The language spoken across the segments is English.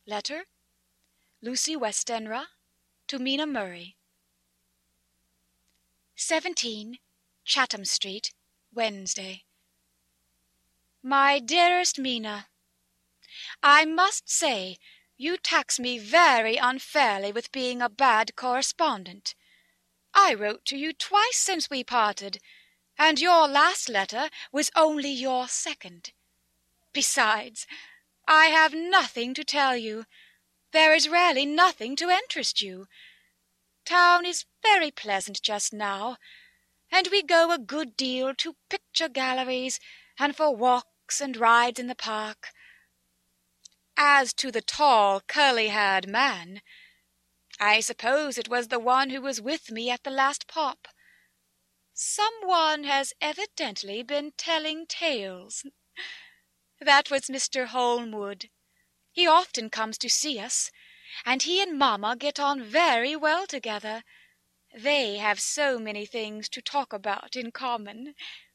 Letter, Lucy Westenra to Mina Murray. 17 Chatham Street, Wednesday. My dearest Mina, I must say you tax me very unfairly with being a bad correspondent. I wrote to you twice since we parted, and your last letter was only your second. Besides, I have nothing to tell you. There is really nothing to interest you. Town is very pleasant just now, and we go a good deal to picture galleries and for walks and rides in the park. As to the tall, curly-haired man, I suppose it was the one who was with me at the last pop. Some one has evidently been telling tales. That was Mr. Holmwood. He often comes to see us, and he and mamma get on very well together. They have so many things to talk about in common.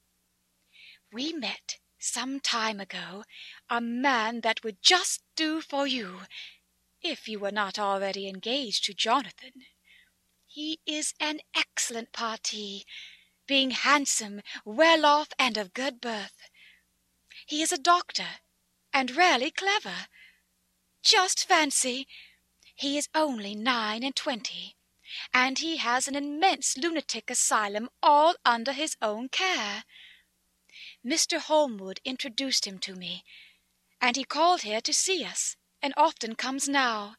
We met some time ago a man that would just do for you, if you were not already engaged to Jonathan. He is an excellent parti, being handsome, well off, and of good birth. He is a doctor, and really clever. Just fancy, he is only 29, and he has an immense lunatic asylum all under his own care. Mr. Holmwood introduced him to me, and he called here to see us, and often comes now.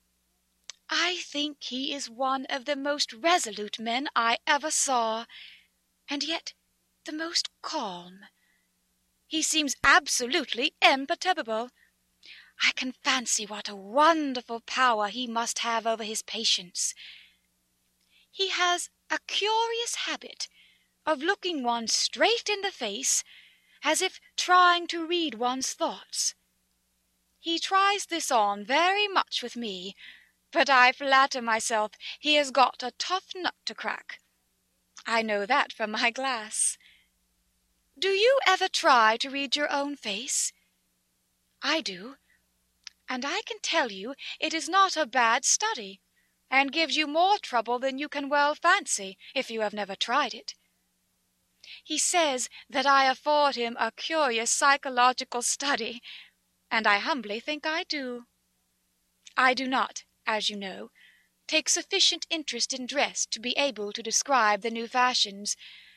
I think he is one of the most resolute men I ever saw, and yet the most calm. He seems absolutely imperturbable. I can fancy what a wonderful power he must have over his patients. He has a curious habit of looking one straight in the face, as if trying to read one's thoughts. He tries this on very much with me, but I flatter myself he has got a tough nut to crack. I know that from my glass. Do you ever try to read your own face? I do, and I can tell you it is not a bad study, and gives you more trouble than you can well fancy, if you have never tried it. He says that I afford him a curious psychological study, and I humbly think I do. I do not, as you know, take sufficient interest in dress to be able to describe the new fashions,